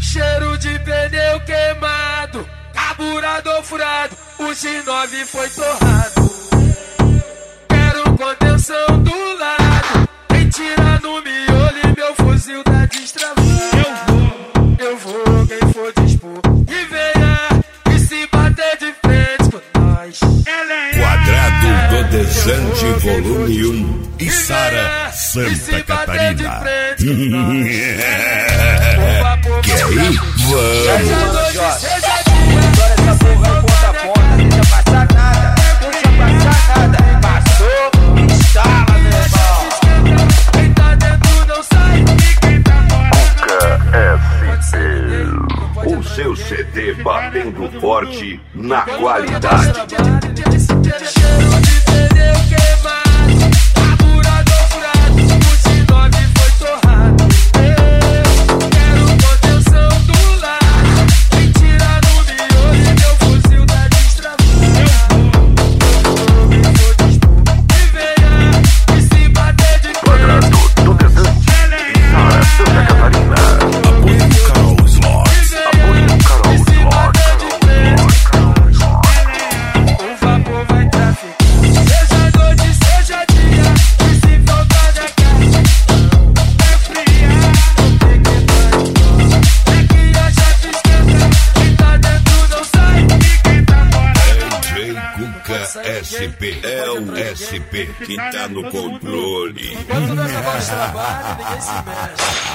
Cheiro de pneu queimado, carburador furado, o X9 foi torrado. Quero contenção do lado, quem tira no miolo e meu fuzil tá destravado. Eu vou, quem for dispor, e venha, e se bater de frente com nós. Quadrado do Desante, volume 1, Içara, Santa Catarina. Quer ir? Vamos! Estoura essa porra ponta a ponta, não tinha passar nada, não tinha passar nada. Passou, instala, meu irmão. Quem tá dentro não sai, e quem tá fora Cuca SP, o seu CD batendo forte na qualidade. Cheiro de pneu queimado, carburador furado, o X9 foi torrado. Quero contenção do lado, quem tira no miolo e meu fuzil tá destravado. Quem for dispor, e venha, e se bater de Quadrado do Desante, Içara, Santa Catarina. Apoio do Carol Slot. Apoio do Carol Slot. o vapor vai traficar. Seja noite, seja dia, e se faltar da casa, é fria, não tem que dar embora. É que a chave esquenta, quem tá dentro não sai, e quem tá fora DJ Cuca SP, é o SP que tá no controle. Enquanto não acabar os trabalhos, ninguém se mexe.